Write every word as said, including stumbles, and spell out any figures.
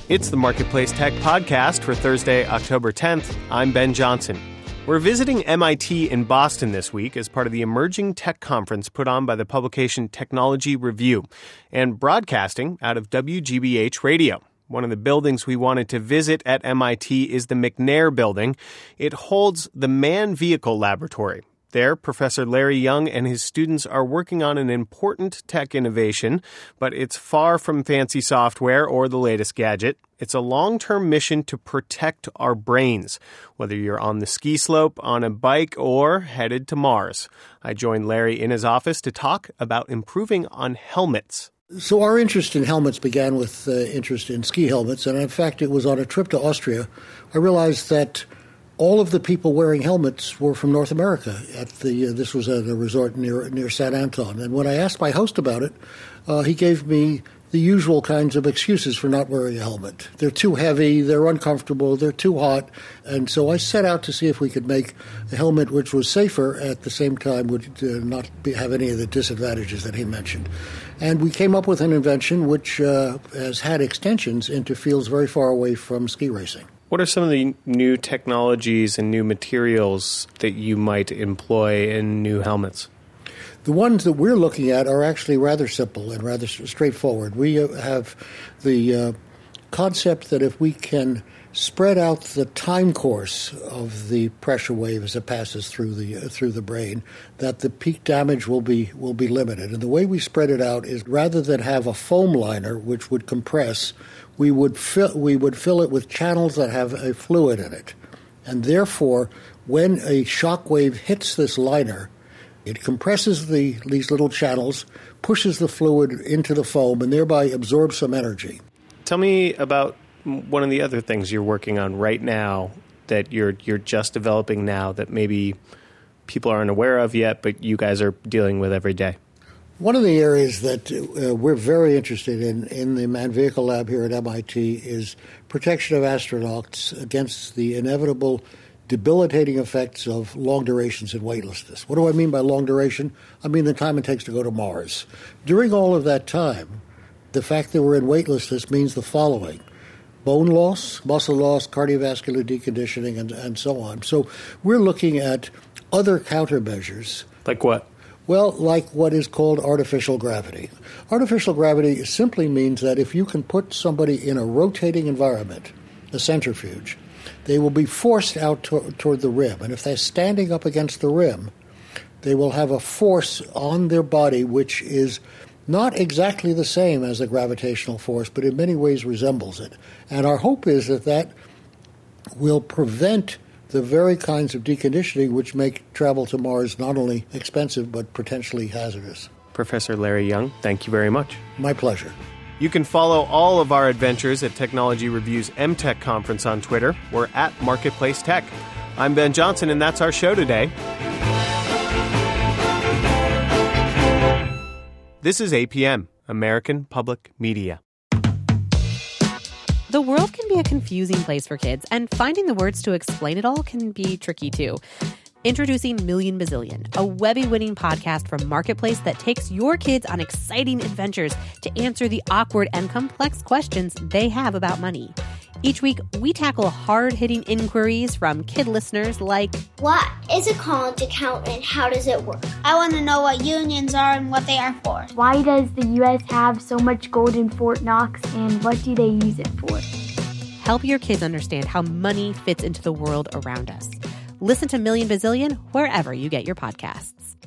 It's the Marketplace Tech Podcast for Thursday, October tenth. I'm Ben Johnson. We're visiting M I T in Boston this week as part of the Emerging Tech Conference put on by the publication Technology Review and broadcasting out of W G B H Radio. One of the buildings we wanted to visit at M I T is the McNair Building. It holds the Man Vehicle Laboratory. There, Professor Larry Young and his students are working on an important tech innovation, but it's far from fancy software or the latest gadget. It's a long-term mission to protect our brains, whether you're on the ski slope, on a bike, or headed to Mars. I joined Larry in his office to talk about improving on helmets. So our interest in helmets began with uh, interest in ski helmets, and in fact it was on a trip to Austria. I realized that all of the people wearing helmets were from North America. At the uh, this was at a resort near near San Anton. And when I asked my host about it, uh, he gave me the usual kinds of excuses for not wearing a helmet. They're too heavy, they're uncomfortable, they're too hot. And so I set out to see if we could make a helmet which was safer, at the same time would uh, not be, have any of the disadvantages that he mentioned. And we came up with an invention which uh, has had extensions into fields very far away from ski racing. What are some of the new technologies and new materials that you might employ in new helmets? The ones that we're looking at are actually rather simple and rather straightforward. We have the uh, concept that if we can spread out the time course of the pressure wave as it passes through the uh, through the brain, that the peak damage will be will be limited. And the way we spread it out is, rather than have a foam liner which would compress, we would fill we would fill it with channels that have a fluid in it. And therefore, when a shock wave hits this liner, it compresses the these little channels, pushes the fluid into the foam, and thereby absorbs some energy. Tell me about one of the other things you're working on right now that you're you're just developing now that maybe people aren't aware of yet, but you guys are dealing with every day. One of the areas that uh, we're very interested in in the Man Vehicle Lab here at M I T is protection of astronauts against the inevitable debilitating effects of long durations in weightlessness. What do I mean by long duration? I mean the time it takes to go to Mars. During all of that time, the fact that we're in weightlessness means the following: bone loss, muscle loss, cardiovascular deconditioning, and, and so on. So we're looking at other countermeasures. Like what? Well, like what is called artificial gravity. Artificial gravity simply means that if you can put somebody in a rotating environment, a centrifuge, they will be forced out to- toward the rim. And if they're standing up against the rim, they will have a force on their body which is not exactly the same as the gravitational force, but in many ways resembles it. And our hope is that that will prevent the very kinds of deconditioning which make travel to Mars not only expensive, but potentially hazardous. Professor Larry Young, thank you very much. My pleasure. You can follow all of our adventures at Technology Review's M Tech Conference on Twitter. We're at Marketplace Tech. I'm Ben Johnson, and that's our show today. This is A P M, American Public Media. The world can be a confusing place for kids, and finding the words to explain it all can be tricky too. Introducing Million Bazillion, a Webby-winning podcast from Marketplace that takes your kids on exciting adventures to answer the awkward and complex questions they have about money. Each week, we tackle hard-hitting inquiries from kid listeners like, what is a college account and how does it work? I want to know what unions are and what they are for. Why does the U S have so much gold in Fort Knox, and what do they use it for? Help your kids understand how money fits into the world around us. Listen to Million Bazillion wherever you get your podcasts.